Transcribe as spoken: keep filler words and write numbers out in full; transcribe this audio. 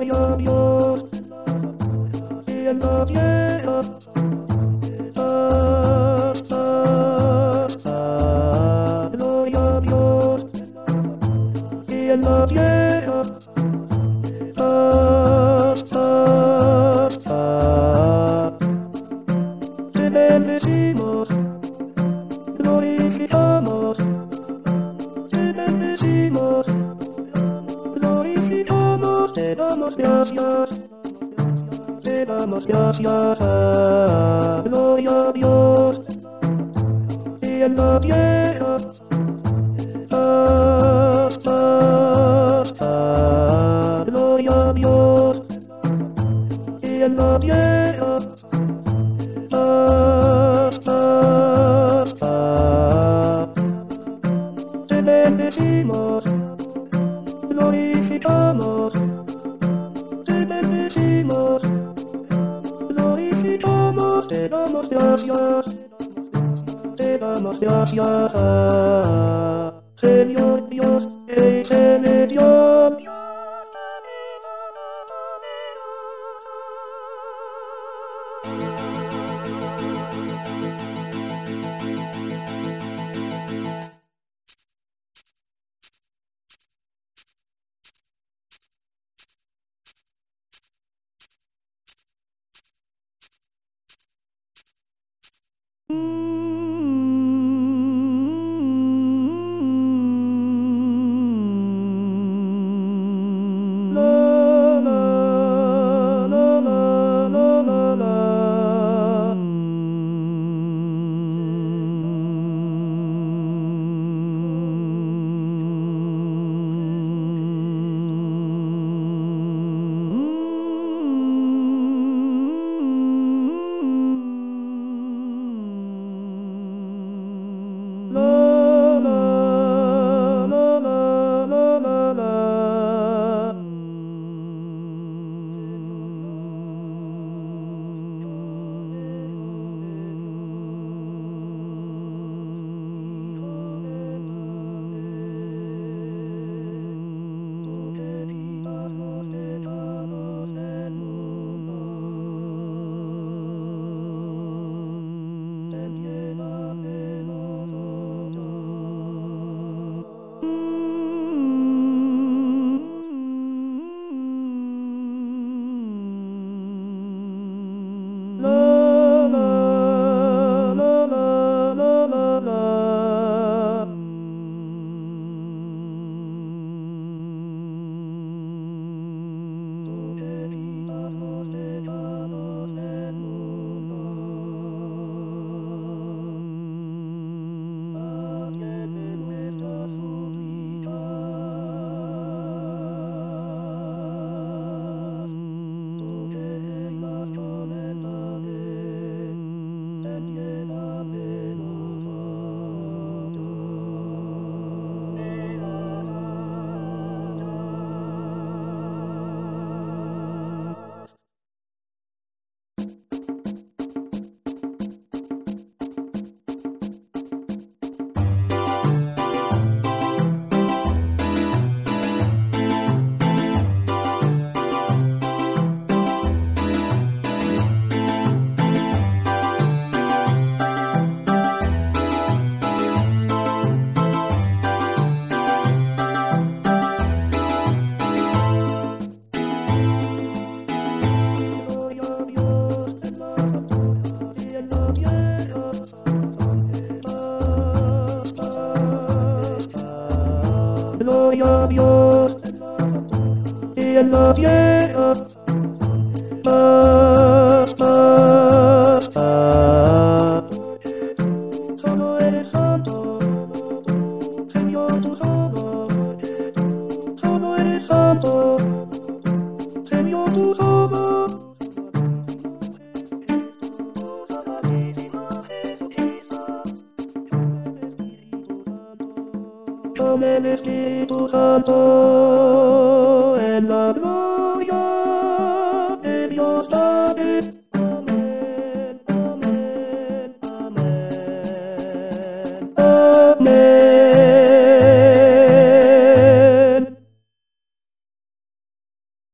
Gloria a Dios y en la tierra. Paz, paz, paz. Gloria a Dios y en la tierra. Paz, paz, paz. Te bendecimos, glorificamos. Te bendecimos, glorificamos. Te damos gracias. Te damos gracias. Ah, gloria a Dios y en la tierra. Paz, paz, paz. Gloria a Dios y en la tierra. Paz, paz, paz. Te bendecimos, glorificamos. Te bendecimos, glorificamos. Te damos gracias. Te damos gracias. Ah, Señor Dios, que se me dio. Gloria a Dios y en la tierra. Paz, paz, paz. Solo eres santo, Señor, tú solo. Solo eres santo, Señor, tú solo. Con el Espíritu Santo en la gloria.